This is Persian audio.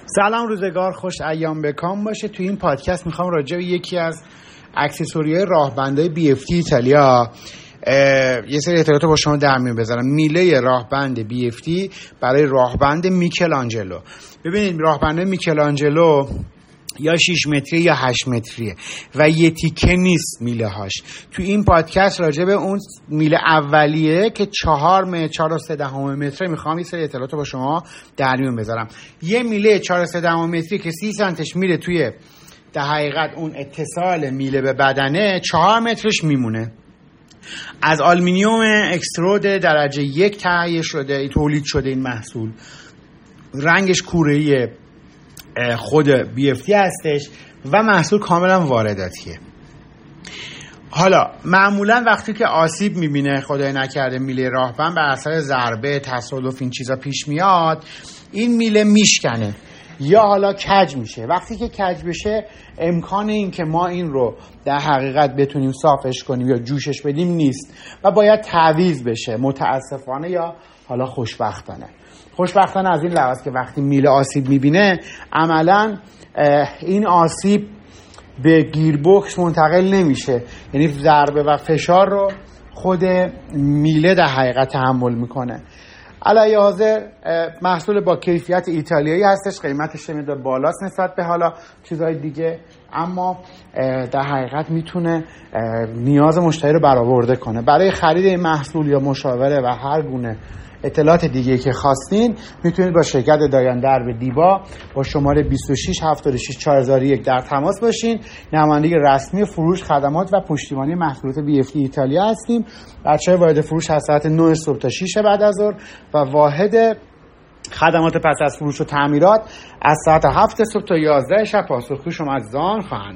سلام، روزگار خوش، ایام بکام باشه. تو این پادکست میخوام راجع به یکی از اکسسوری‌های راهبندهای BFT ایتالیا یه سری اطلاعات با شما در میون بذارم. میله راهبند BFT برای راهبند میکلانجلو. ببینید، راهبند میکلانجلو یا 6 متری یا 8 متریه و یه تیکه نیست میله هاش. تو این پادکست راجع به اون میله اولیه که 4 متر 4.3 متره میخوام یه سری اطلاعات با شما در میون بذارم. یه میله 4.3 متری که 30 سانتش میره توی در حقیقت اون اتصال میله به بدنه، 4 مترش میمونه. از آلومینیوم اکسترود درجه 1 تهیه شده، تولید شده این محصول. رنگش کوره‌ای خود BFT هستش و محصول کاملا وارداتیه. حالا معمولا وقتی که آسیب میبینه، خدای نکرده، میله راهبند بر اثر ضربه، تصادف، این چیزا پیش میاد، این میله میشکنه یا حالا کج میشه. وقتی که کج بشه، امکان این که ما این رو در حقیقت بتونیم صافش کنیم یا جوشش بدیم نیست و باید تعویض بشه، متاسفانه یا حالا خوشبختانه از این لحاظ که وقتی میله آسیب میبینه، عملا این آسیب به گیربکس منتقل نمیشه، یعنی ضربه و فشار رو خود میله در حقیقت تحمل میکنه. علیه حاضر محصول با کیفیت ایتالیایی هستش، قیمتش مقدار بالاست نسبت به حالا چیزهای دیگه، اما در حقیقت میتونه نیاز مشتری رو برآورده کنه. برای خرید این محصول یا مشاوره و هر گونه اطلاعات دیگه که خواستین، میتونید با شرکت دایان درب دیبا با شماره 26 76 4001 در تماس باشین. نماینده رسمی فروش، خدمات و پشتیبانی محصولات BFT ایتالیا هستیم. بچه‌های وارد فروش از ساعت 9 صبح تا 6 بعد از ظهر و واحد خدمات پس از فروش و تعمیرات از ساعت 7 صبح تا 11 شب پاسخگوی شما عزیزان خواهند.